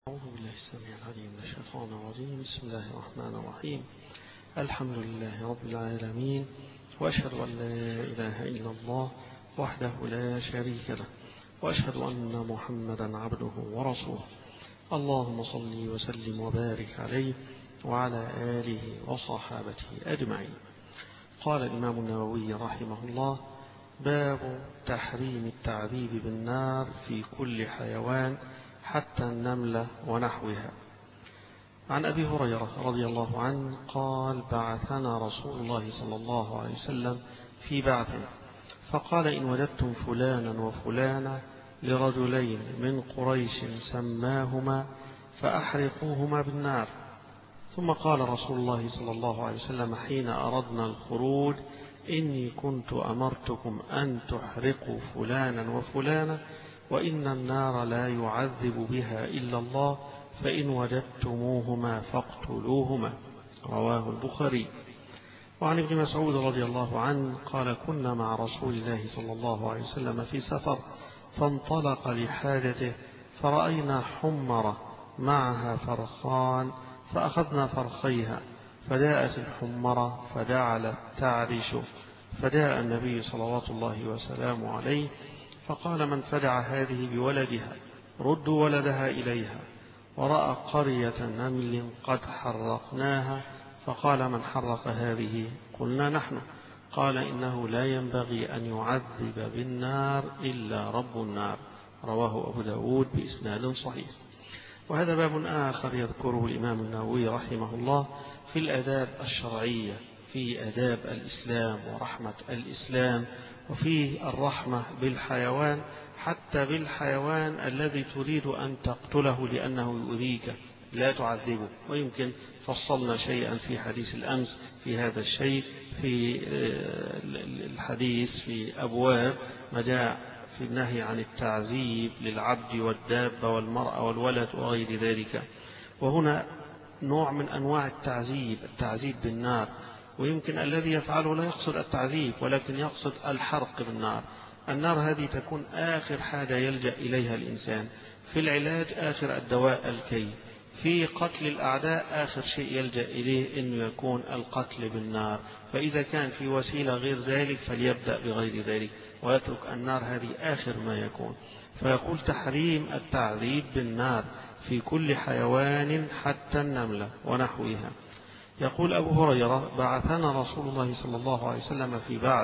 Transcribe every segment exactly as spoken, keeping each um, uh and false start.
أعوذ بالله السميع العليم من الشيطان الرجيم. بسم الله الرحمن الرحيم. الحمد لله رب العالمين، وأشهد أن لا إله إلا الله وحده لا شريك له، وأشهد أن محمدا عبده ورسوله. اللهم صل وسلم وبارك عليه وعلى آله وصحابته أجمعين. قال الإمام النووي رحمه الله: باب تحريم التعذيب بالنار في كل حيوان حتى النملة ونحوها. عن أبي هريرة رضي الله عنه قال: بعثنا رسول الله صلى الله عليه وسلم في بعث فقال: إن وجدتم فلانا وفلانا لرجلين من قريش سماهما فأحرقوهما بالنار. ثم قال رسول الله صلى الله عليه وسلم حين أردنا الخروج: إني كنت أمرتكم أن تحرقوا فلانا وفلانا، وإن النار لا يعذب بها إلا الله، فإن وجدتموهما فاقتلوهما. رواه البخاري. وعن ابن مسعود رضي الله عنه قال: كنا مع رسول الله صلى الله عليه وسلم في سفر، فانطلق لحاجته فرأينا حمرة معها فرخان، فأخذنا فرخيها، فجاءت الحمرة فجعلت تعرش، فجاء النبي صلوات الله وسلامه عليه فقال: من فدع هذه بولدها ردوا ولدها إليها. ورأى قرية نمل قد حرقناها، فقال: من حرق هذه؟ قلنا: نحن. قال: إنه لا ينبغي أن يعذب بالنار إلا رب النار. رواه أبو داود بإسناد صحيح. وهذا باب آخر يذكره الإمام النووي رحمه الله في الآداب الشرعية، في آداب الإسلام ورحمة الإسلام، وفيه الرحمة بالحيوان، حتى بالحيوان الذي تريد أن تقتله لأنه يؤذيك لا تعذبه. ويمكن فصلنا شيئا في حديث الأمس في هذا الشيء، في الحديث في أبواب ما جاء في النهي عن التعذيب للعبد والدابة والمرأة والولد وغير ذلك. وهنا نوع من أنواع التعذيب، التعذيب بالنار. ويمكن الذي يفعله لا يقصد التعذيب، ولكن يقصد الحرق بالنار. النار هذه تكون آخر حاجة يلجأ إليها الإنسان في العلاج، آخر الدواء الكي. في قتل الأعداء آخر شيء يلجأ إليه أنه يكون القتل بالنار. فإذا كان في وسيلة غير ذلك فليبدأ بغير ذلك ويترك النار، هذه آخر ما يكون. فيقول: تحريم التعذيب بالنار في كل حيوان حتى النملة ونحوها. يقول أبو هريرة: بعثنا رسول الله صلى الله عليه وسلم في بعث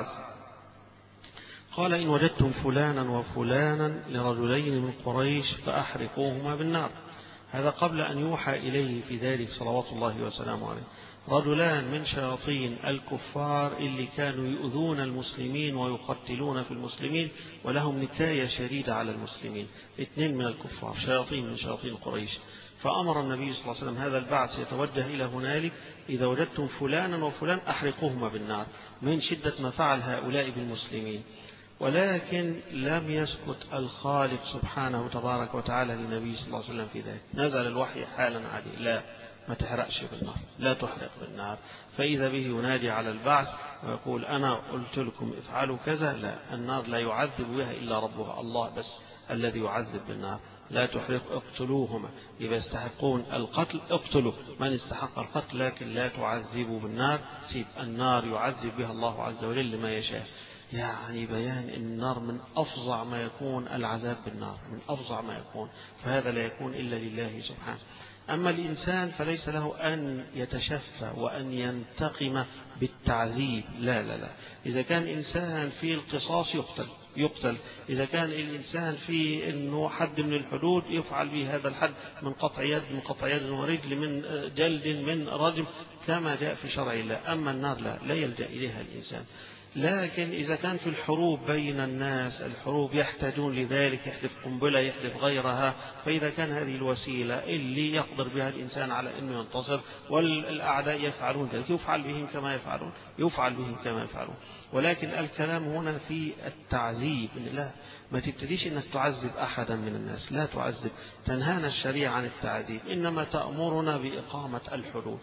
قال: إن وجدتم فلانا وفلانا لرجلين من قريش فأحرقوهما بالنار. هذا قبل أن يوحى إليه في ذلك صلوات الله وسلامه عليه. رجلان من شياطين الكفار اللي كانوا يؤذون المسلمين ويقتلون في المسلمين، ولهم نكاية شديدة على المسلمين. اثنين من الكفار، شياطين من شياطين قريش. فأمر النبي صلى الله عليه وسلم هذا البعث يتوجه إلى هنالك: إذا وجدتم فلانا وفلان أحرقوهما بالنار، من شدة ما فعل هؤلاء بالمسلمين. ولكن لم يسكت الخالق سبحانه تبارك وتعالى للنبي صلى الله عليه وسلم في ذلك. نزل الوحي حالا عليه: لا، ما تحرقش بالنار، لا تحرق بالنار. فإذا به ينادي على البعث ويقول: أنا قلت لكم افعلوا كذا. لا، النار لا يعذب بها إلا ربها، الله بس الذي يعذب بالنار. لا تحرق، اقتلوهما. إذا استحقون القتل اقتلوا من استحق القتل، لكن لا تعذبوا بالنار. سيب النار يعذب بها الله عز وجل ما يشاء. يعني بيان النار من أفظع ما يكون، العذاب بالنار من أفظع ما يكون، فهذا لا يكون إلا لله سبحانه. أما الإنسان فليس له أن يتشفى وأن ينتقم بالتعذيب، لا لا لا. إذا كان إنسان في القصاص يقتل يقتل إذا كان الإنسان في أنه حد من الحدود يفعل به هذا الحد، من قطع يد، من قطع يد ورجل، من جلد، من رجم، كما جاء في شرع الله. أما النار لا, لا يلجأ إليها الإنسان. لكن إذا كان في الحروب بين الناس، الحروب يحتاجون لذلك، يحدث قنبلة، يحدث غيرها، فإذا كان هذه الوسيلة اللي يقدر بها الإنسان على أنه ينتصر والأعداء يفعلون ذلك، يفعل بهم كما يفعلون يفعل بهم كما يفعلون. ولكن الكلام هنا في التعذيب. لا، ما تبتديش أنك تعذب أحدا من الناس، لا تعذب. تنهانا الشريعة عن التعذيب، إنما تأمرنا بإقامة الحدود.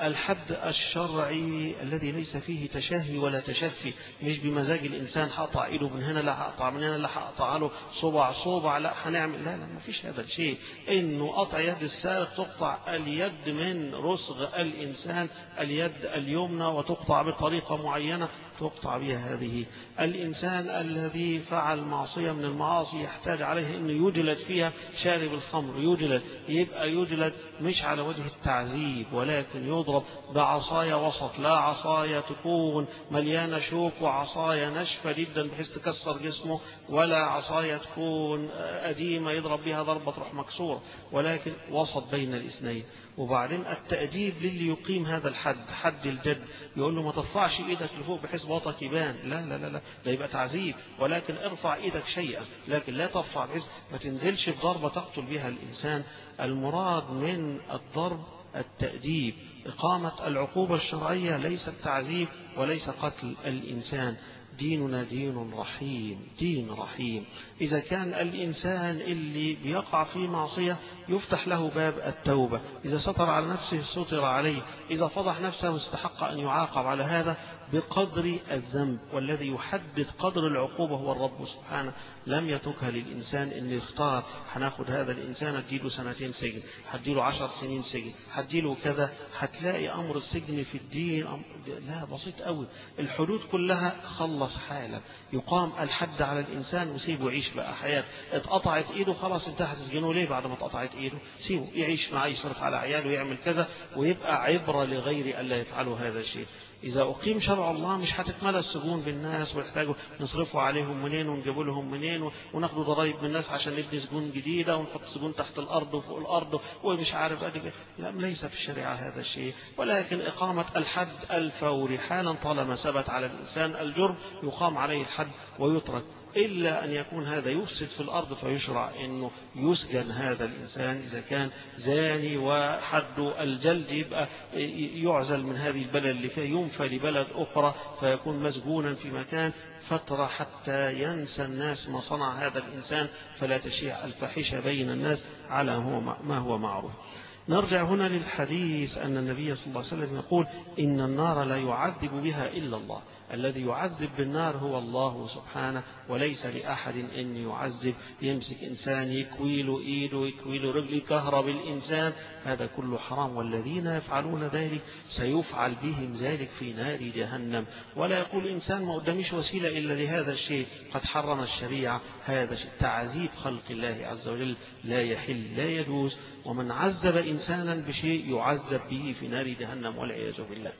الحد الشرعي الذي ليس فيه تشهي ولا تشفي، مش بمزاج الإنسان هقطع إيده من هنا، لا هقطع من هنا، لا هقطع له صبع صبع، لا هنعمل، لا لا ما فيش هذا الشيء. إنه قطع يد السارق تقطع اليد من رسغ الإنسان، اليد اليمنى، وتقطع بطريقة معينة تقطع بها هذه. الإنسان الذي فعل معصية من المعاصي يحتاج عليه أنه يجلد فيها، شارب الخمر يجلد، يبقى يجلد مش على وجه التعذيب، ولكن يضرب بعصاية وسط، لا عصاية تكون مليانة شوك وعصاية ناشفة جدا بحيث تكسر جسمه، ولا عصاية تكون قديمة يضرب بها ضربة تروح مكسورة، ولكن وسط بين الاثنين. وبعدين التأديب للي يقيم هذا الحد، حد الجد، يقول له ما ترفعش ايدك لفوق بحيث بطك يبان، لا لا لا لا، ده يبقى تعذيب، ولكن ارفع ايدك شيئا، لكن لا ترفع بحيث ما تنزلش بضربة تقتل بها الإنسان. المراد من الضرب التأديب، إقامة العقوبة الشرعية، ليس التعذيب وليس قتل الإنسان. ديننا دين رحيم، دين رحيم. إذا كان الإنسان اللي بيقع في معصية يفتح له باب التوبة، إذا سطر على نفسه سطر عليه، إذا فضح نفسه استحق أن يعاقب على هذا بقدر الذنب، والذي يحدد قدر العقوبة هو الرب سبحانه. لم يتركها للإنسان إن يختار هناخد هذا الإنسان هديله سنتين سجن، هديله عشر سنين سجن، هديله كذا. هتلاقي أمر السجن في الدين أمر لا بسيط قوي، الحدود كلها خلص حالا، يقام الحد على الإنسان وسيبه يعيش بقى حياة. اتقطعت إيده خلاص انتهت، تسجنه ليه بعد ما اتقطعت إيده؟ سيبه يعيش معاه، يصرف على عياله، يعمل كذا، ويبقى عبرة لغير ألا يفعلوا هذا الشيء. إذا أقيم شرع الله مش هتتملى السجون بالناس ويحتاجوا نصرفوا عليهم منين ونجيبوا لهم منين وناخدوا ضرائب من الناس عشان نبني سجون جديدة ونحط سجون تحت الأرض وفوق الأرض ومش عارف أدي. لا، ليس في الشريعة هذا الشيء، ولكن إقامة الحد الفوري حالا طالما ثبت على الإنسان الجرم يقام عليه الحد ويترك، إلا أن يكون هذا يفسد في الأرض فيشرع أنه يسجن هذا الإنسان. إذا كان زاني وحد الجلد يبقى يعزل من هذه البلد اللي فيها، ينفى لبلد أخرى فيكون مسجونا في مكان فترة حتى ينسى الناس ما صنع هذا الإنسان، فلا تشيع الفاحشة بين الناس على ما هو معروف. نرجع هنا للحديث أن النبي صلى الله عليه وسلم يقول إن النار لا يعذب بها إلا الله، الذي يعذب بالنار هو الله سبحانه، وليس لأحد أن يعذب، يمسك إنسان يكويله إيده يكويله رجله يكهرب الإنسان، هذا كله حرام. والذين يفعلون ذلك سيفعل بهم ذلك في نار جهنم. ولا يقول إنسان ما قداميش وسيلة إلا لهذا الشيء، قد حرم الشريعة هذا الشيء. تعذيب خلق الله عز وجل لا يحل لا يجوز، ومن عذب إنسانا بشيء يعذب به في نار جهنم والعياذ بالله.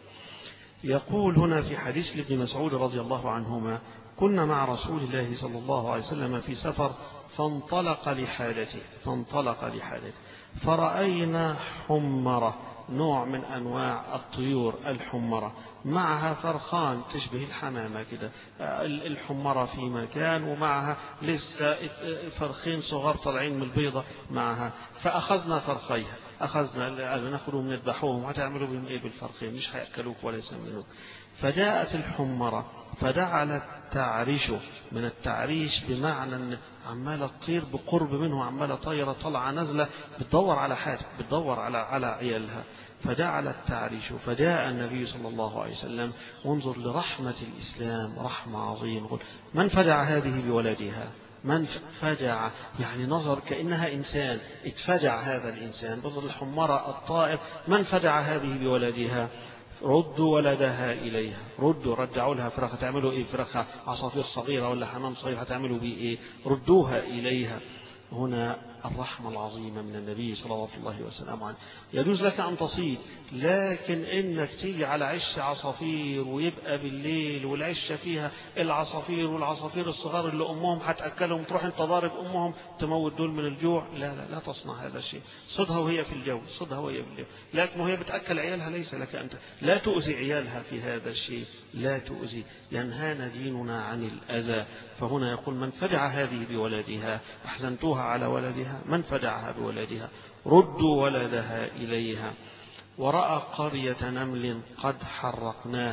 يقول هنا في حديث لابن مسعود رضي الله عنهما كنا مع رسول الله صلى الله عليه وسلم في سفر فانطلق لحالته فانطلق لحالته فرأينا حمرة، نوع من أنواع الطيور الحمرة، معها فرخان تشبه الحمامة كده، الحمرة في مكان ومعها لسه فرخين صغار طالعين من البيضة معها، فأخذنا فرخيها، أخذنا نأخذهم نذبحوهم، هتعملوا بهم إيه بالفرخين؟ مش هيأكلوك ولا يسمنوك. فجاءت الحمرة فجعلت تعرشه، من التعريش بمعنى أن عمالة تطير بقرب منه، عمالة طايرة طلعة نزلة بتدور على حاجة، بتدور على على عيالها، فجعلت تعرشه. فجاء النبي صلى الله عليه وسلم، وانظر لرحمة الإسلام رحمة عظيمة، يقول من فجع هذه بولدها؟ من فجع يعني نظر كأنها إنسان، اتفجع هذا الإنسان، بظل الحمرة الطائر، من فجع هذه بولدها؟ ردوا ولدها إليها، ردوا رجعوا لها فراخ، تعملوا إيه؟ فراخ عصافير صغيرة ولا حمام صغير هتعملوا بيه إيه؟ ردوها إليها. هنا الرحمة العظيمة من النبي صلى الله وسلم عنه. يجوز لك أن تصيد، لكن إنك تيجي على عش عصافير ويبقى بالليل والعشة فيها العصافير والعصافير الصغار اللي أمهم هتأكلهم، تروح أنت ضارب أمهم تموت دول من الجوع، لا لا لا تصنع هذا الشيء. صدها وهي في الجو، صدها وهي في الجو، لكن وهي بتأكل عيالها ليس لك أنت، لا تؤذي عيالها في هذا الشيء، لا تؤذي. ينهانا ديننا عن الأذى. فهنا يقول من فجع هذه بولدها، أحزنتوها على ولدها، من فجعها بولدها؟ ردوا ولدها إليها. ورأى قرية نمل قد حرقناها،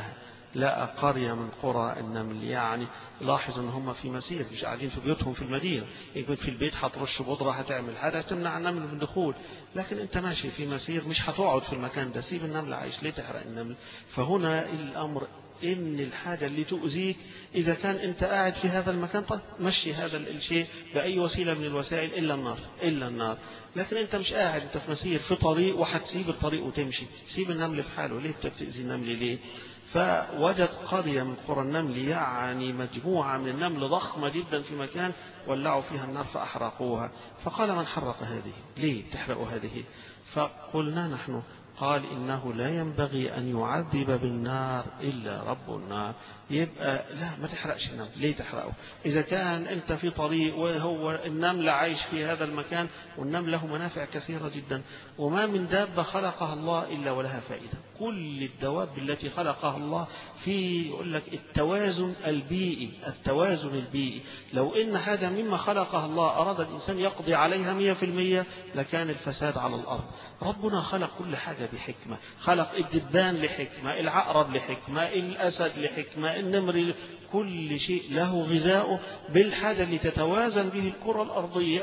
لقى قرية من قرى النمل، يعني لاحظ ان هم في مسير، مش قاعدين في بيوتهم في المدينة. يكون في البيت هترش بودرة، هتعمل حاجة تمنع النمل من الدخول، لكن انت ماشي في مسير مش هتقعد في المكان ده، سيب النمل عايش، ليه تحرق النمل؟ فهنا الامر إن الحاجة اللي تؤذيك إذا كان أنت قاعد في هذا المكان، طيب مشي هذا الشيء بأي وسيلة من الوسائل إلا النار، إلا النار. لكن أنت مش قاعد، أنت في مسير في طريق وهتسيب الطريق وتمشي، سيب النمل في حاله، ليه بتأذي النمل ليه؟ فوجد قرية من قرى النمل، يعني مجموعة من النمل ضخمة جدا في مكان، ولعوا فيها النار فأحرقوها. فقال من حرق هذه؟ ليه تحرقوا هذه؟ فقلنا نحن. قال إنه لا ينبغي أن يعذب بالنار إلا رب النار. يبقى لا، ما تحرقش النمل، ليه تحرقه؟ إذا كان أنت في طريق وهو النمل عايش في هذا المكان، والنمل له منافع كثيرة جدا، وما من دابة خلقها الله إلا ولها فائدة. كل الدواب التي خلقها الله في يقول لك التوازن البيئي، التوازن البيئي. لو إن حاجة مما خلقها الله أراد الإنسان يقضي عليها مية في المية لكان الفساد على الأرض. ربنا خلق كل حاجة بحكمة، خلق الدبان لحكمة، العقرب لحكمة، الأسد لحكمة، النمر، كل شيء له غذاؤه بالحاجة اللي تتوازن به الكرة الأرضية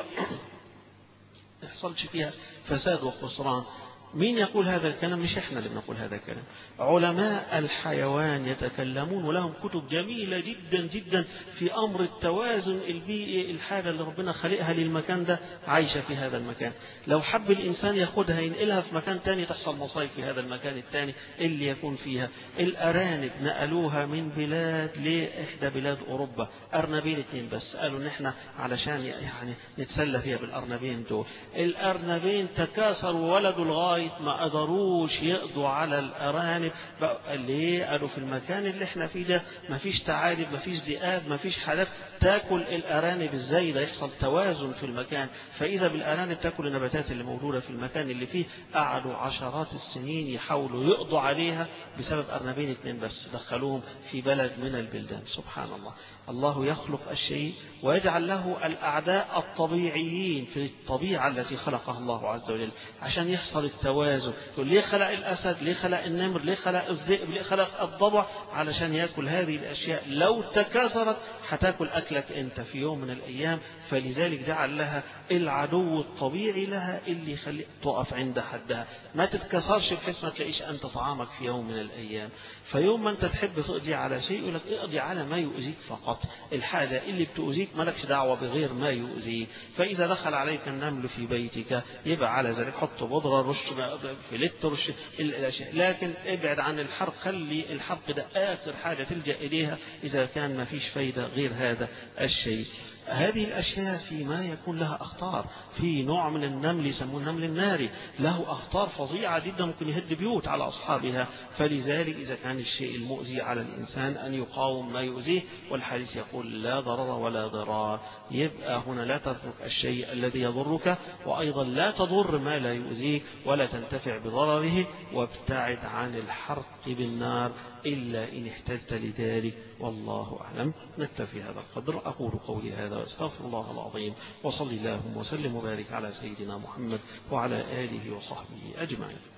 ما يحصلش فيها فساد وخسران. مين يقول هذا الكلام؟ مش احنا اللي بنقول هذا الكلام، علماء الحيوان يتكلمون، ولهم كتب جميلة جدا جدا في أمر التوازن البيئي، الحاجة اللي ربنا خلقها للمكان ده عايشة في هذا المكان. لو حب الإنسان ياخدها ينقلها في مكان تاني تحصل مصايب في هذا المكان التاني اللي يكون فيها. الأرانب نقلوها من بلاد لإحدى بلاد أوروبا، أرنبين اتنين بس، قالوا إن احنا علشان يعني نتسلى فيها بالأرنبين دول. الأرنبين تكاثروا ولدوا الغاية ما قدروش يقضوا على الأرانب. ليه؟ قالوا في المكان اللي احنا فيه ده مفيش تعالب، مفيش ذئاب، مفيش حاجات تاكل الأرانب ازاي، ده يحصل توازن في المكان. فإذا بالأرانب تاكل النباتات اللي موجودة في المكان اللي فيه. قعدوا عشرات السنين يحاولوا يقضوا عليها بسبب أرنبين اتنين بس دخلوهم في بلد من البلدان. سبحان الله، الله يخلق الشيء ويجعل له الأعداء الطبيعيين في الطبيعة التي خلقها الله عز وجل عشان يحصل التوازن. تقول ليه خلق الأسد، ليه خلق النمر، ليه خلق الذئب، ليه خلق الضبع؟ علشان يأكل هذه الأشياء، لو تكاثرت هتاكل أكلك أنت في يوم من الأيام. فلذلك جعل لها العدو الطبيعي لها اللي يخليك تقف عند حدها، ما تتكسرش بحيث ما تلاقيش أنت طعامك في يوم من الأيام. فيوم ما أنت تحب تقضي على شيء يقول لك اقضي على ما يؤذيك فقط، الحاجة اللي بتؤذيك مالكش دعوة بغير ما يؤذيك. فإذا دخل عليك النمل في بيتك يبقى على ذلك حط بودرة، رش فلت، رش الأشياء، لكن ابعد عن الحرق، خلي الحرق ده آخر حاجة تلجأ إليها إذا كان ما فيش فايدة غير هذا الشيء. هذه الأشياء فيما يكون لها أخطار. في نوع من النمل يسموه النمل الناري، له أخطار فظيعة جدا، ممكن يهد بيوت على أصحابها. فلذلك إذا كان الشيء المؤذي على الإنسان أن يقاوم ما يؤذيه، والحديث يقول لا ضرر ولا ضرار. يبقى هنا لا تترك الشيء الذي يضرك، وأيضا لا تضر ما لا يؤذيك ولا تنتفع بضرره، وابتعد عن الحرق بالنار إلا إن احتجت لذلك، والله أعلم. نكتفي هذا القدر. أقول قولي هذا واستغفر الله العظيم، وصلي اللهم وسلم وبارك على سيدنا محمد وعلى آله وصحبه أجمعين.